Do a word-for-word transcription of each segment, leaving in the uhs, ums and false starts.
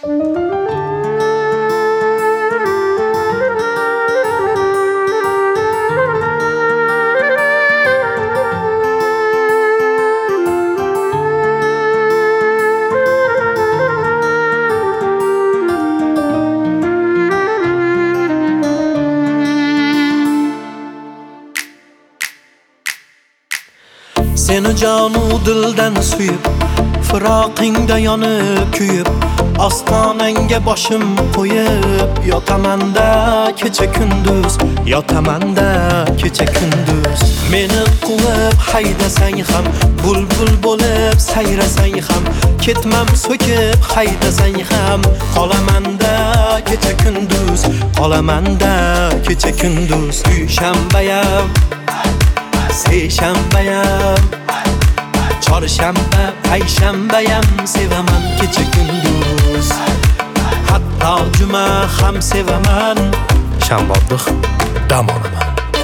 Seni canu dildan suyib, firoqingda yonib kuyib, ostonangga boshim qo'yib, yotamanda kecha kunduz, yotamanda kecha kunduz. Meni quvib haydasang ham, bulbul bo'lib sayrasang ham, ketmam so'kib haydasang ham, qolamanda kecha kunduz, qolamanda kecha kunduz. Shanbayam, seshanbayam, chorshanba, payshanbayam sevaman kecha kunduz. Hatto juma ham sevaman, shanbodih dam olaman.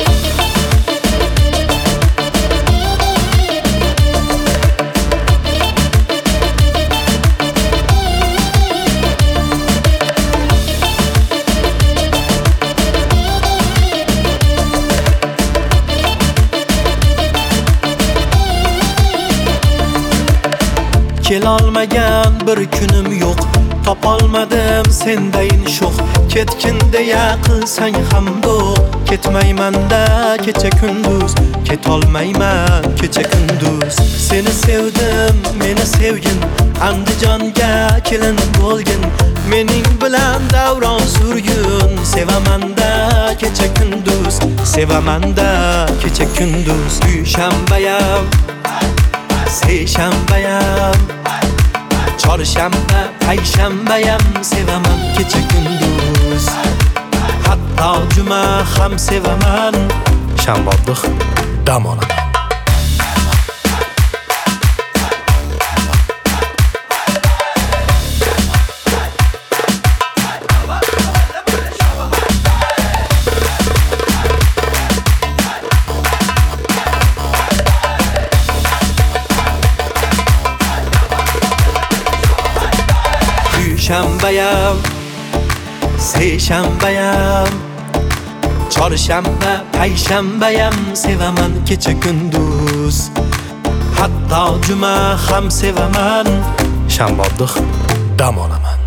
Kelolmagan bir kunim yo'q, topolmadim sendayin sho'x. Ketkin deya qilsang ham do'q, ketmayman-da kecha kunduz, ketolmayman kecha kunduz. Seni sevdim, meni sevgin, Andijonga kelin bo'lgin, mening bilan davron surgin. Sevaman-da kecha kunduz, sevaman-da kecha kunduz. Shanbayam, seshanbayam, chorshanba, payshanbayam sevaman kecha kunduz. Hatto juma ham sevaman, shanbodih dam olaman. Shanbayam, seshanbayam, chorshanba, payshanbayam sevaman kecha kunduz. Hatto juma ham sevaman, shanbodih dam olaman.